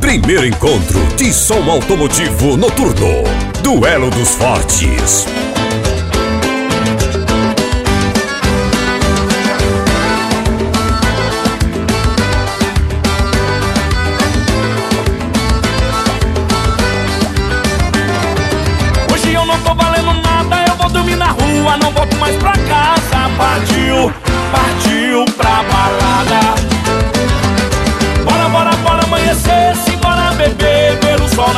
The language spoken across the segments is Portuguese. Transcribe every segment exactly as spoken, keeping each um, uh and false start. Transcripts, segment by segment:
Primeiro encontro de som automotivo noturno. Duelo dos Fortes. Hoje eu não tô valendo nada, eu vou dormir na rua, não volto mais pra casa. Partiu, partiu pra balada. Bora, bora, bora amanhecer, simbora beber, ver o sol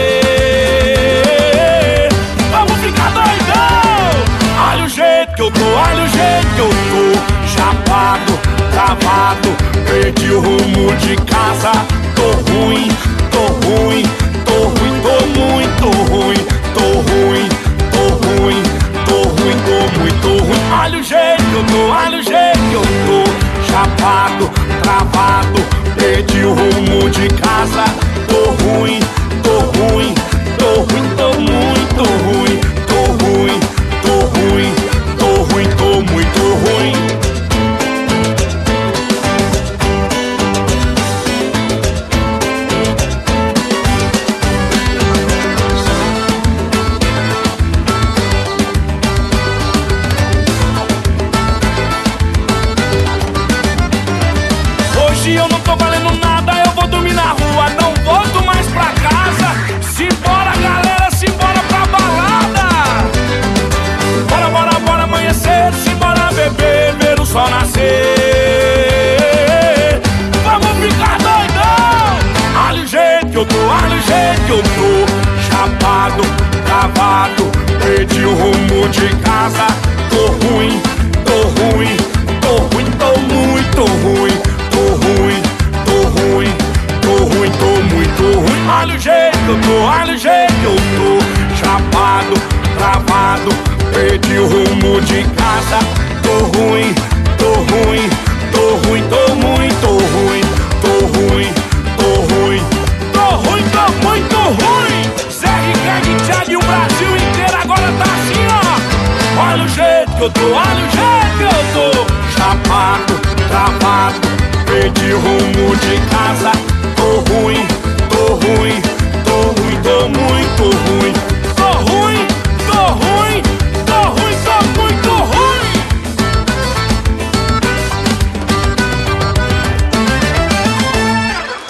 nascer. Vamos ficar doidão. Olha o jeito que eu tô, olha o jeito que eu tô. Chapado, travado, perdi o rumo de casa. Tô ruim, tô ruim, tô ruim, tô muito ruim. Tô ruim, tô ruim, tô ruim, tô muito ruim. Olha o jeito que eu tô, olha o jeito que eu tô. Chapado, travado, perdi o rumo de casa. Tô ruim, tô ruim, tô ruim, tô muito ruim. Tô ruim, tô ruim, tô ruim, tô muito ruim. Hoje eu não tô valendo nada, eu vou dormir na rua, não volto mais pra casa. Simbora galera, simbora pra balada. Bora, bora, bora amanhecer, simbora beber, ver o sol nascer. Vamos ficar doidão. Olha o jeito que eu tô, olha o jeito que eu tô. Chapado, travado, perdi o rumo de casa. Tô ruim, tô ruim, tô ruim, tô muito ruim. Tô ruim, tô ruim, tô ruim, tô muito ruim. Olha o jeito que eu tô, olha o jeito que eu tô. Chapado, travado, perdi o rumo de casa. Tô ruim, tô ruim, tô ruim, tô muito ruim. Tô ruim, tô ruim, tô ruim, tô muito ruim. Zé Ricardo, Thiago e o Brasil inteiro agora tá assim, ó. Olha o jeito que eu tô, olha o jeito que eu tô. Chapado, travado, perdi o rumo de casa. Tô ruim, tô ruim, tô ruim, tô muito